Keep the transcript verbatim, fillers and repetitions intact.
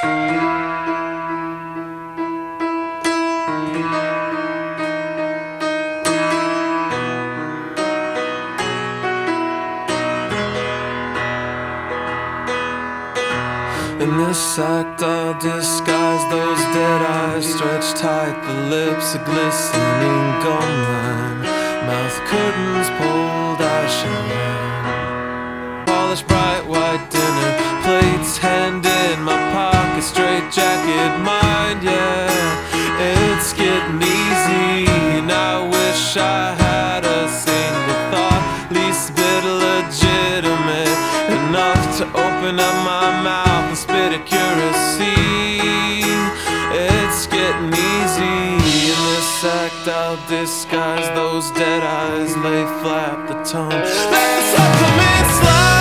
In this act I'll disguise those dead eyes, stretch tight the lips, a glistening gum line, mouth curtains pulled, I shine. Polished bright white dinner plates, hand in my pocket, straight jacket, mind, yeah. It's getting easy, and I wish I had a single thought, least bit legitimate enough to open up my mouth and spit accuracy. It's getting easy. In this act I'll disguise those dead eyes, lay flat the tongue, let the supplement slide.